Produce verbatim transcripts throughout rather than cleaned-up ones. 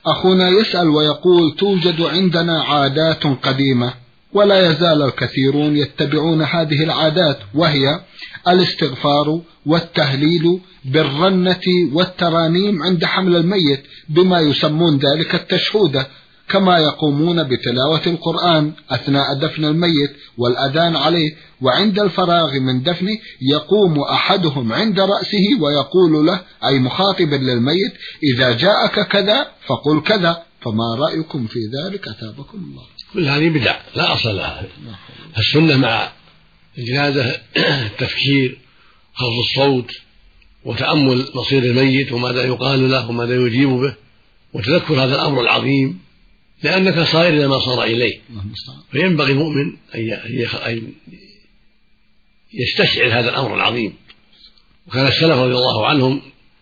أخونا يسأل ويقول: توجد عندنا عادات قديمة ولا يزال الكثيرون يتبعون هذه العادات، وهي الاستغفار والتهليل بالرنة والترانيم عند حمل الميت، بما يسمون ذلك التشهودة، كما يقومون بتلاوة القرآن أثناء دفن الميت والأذان عليه، وعند الفراغ من دفنه يقوم أحدهم عند رأسه ويقول له، أي مخاطبا للميت: إذا جاءك كذا فقل كذا، فما رأيكم في ذلك أثابكم الله؟ كل هذه بدع لا أصل لها. السنة مع الجنازة التفكير، خفض الصوت، وتأمل مصير الميت وماذا يقال له وماذا يجيب به، وتذكر هذا الأمر العظيم، لأنك صائر إلى ما صار إليه. فينبغي المؤمن أن يستشعر هذا الأمر العظيم. وكان السلف رضي الله عنهم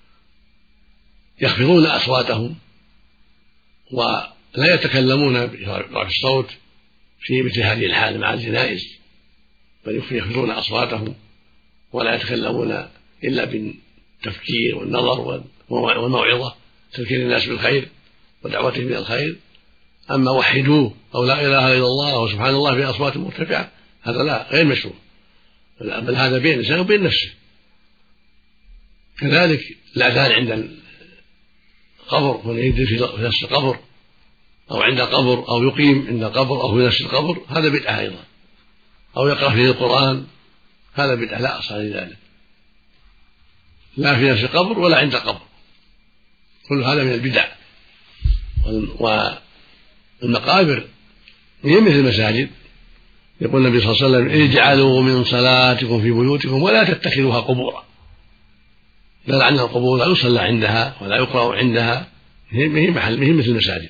يخفضون أصواتهم ولا يتكلمون برفع الصوت في مثل هذه الحال مع الجنائز، بل يخفضون أصواتهم ولا يتكلمون إلا بالتفكير والنظر والموعظة، تذكير الناس بالخير ودعوتهم إلى الخير. أما وحدوه أو لا إله إلا الله وسبحان الله بأصوات مرتفعة، هذا لا، غير مشروع، بل هذا بين الإنسان وبين نفسه. كذلك الأذان عند القبر، من يدري في نفس القبر أو عند قبر، أو يقيم عند قبر أو في نفس القبر، هذا بدعة أيضا. أو يقرأ فيه القرآن، هذا بدعة لا أصل لذلك، لا في نفس القبر ولا عند قبر، كل هذا من البدع. والمقابر هي مثل المساجد، يقول النبي صلى الله عليه وسلم: اجعلوا من صلاتكم في بيوتكم ولا تتخذوها قبورا. دل عن القبور لا يصلى عندها ولا يقرأ عندها، هي محل، هي مثل المساجد.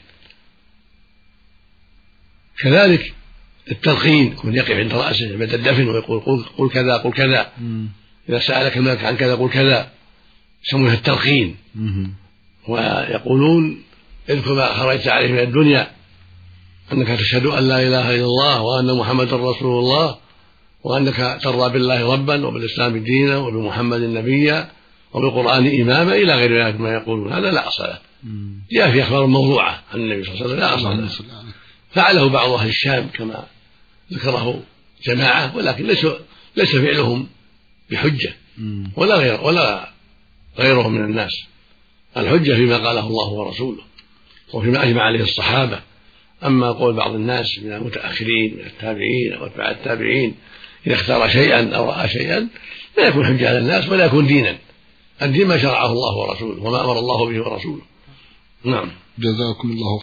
كذلك التلقين، يكون يقف عند رأسه بعد الدفن ويقول: قل, قل كذا قل كذا، إذا سألك الملك عن كذا قل كذا، يسمونها التلقين. ويقولون: اذكر ما خرجت عليه من الدنيا، أنك تشهد أن لا إله إلا الله وأن محمدا رسول الله، وأنك ترضى بالله ربا وبالإسلام دينا وبمحمد نبيا وبالقرآن إماما، إلى غير ذلك ما يقولون. هذا لا أصل له، جاء في أخبار موضوعة عن النبي صلى الله عليه وسلم، لا أصل له. فعله بعض أهل الشام كما ذكره جماعة، ولكن ليس ليس فعلهم بحجة ولا غير ولا غيرهم من الناس. الحجة فيما قاله الله ورسوله وفيما أجمع عليه الصحابة. أما قول بعض الناس من المتأخرين من التابعين أو أتباع التابعين، إذا اختار شيئا أو رأى شيئا، لا يكون حجة على الناس ولا يكون دينا. الدين ما شرعه الله ورسوله وما أمر الله به ورسوله. نعم. جزاكم الله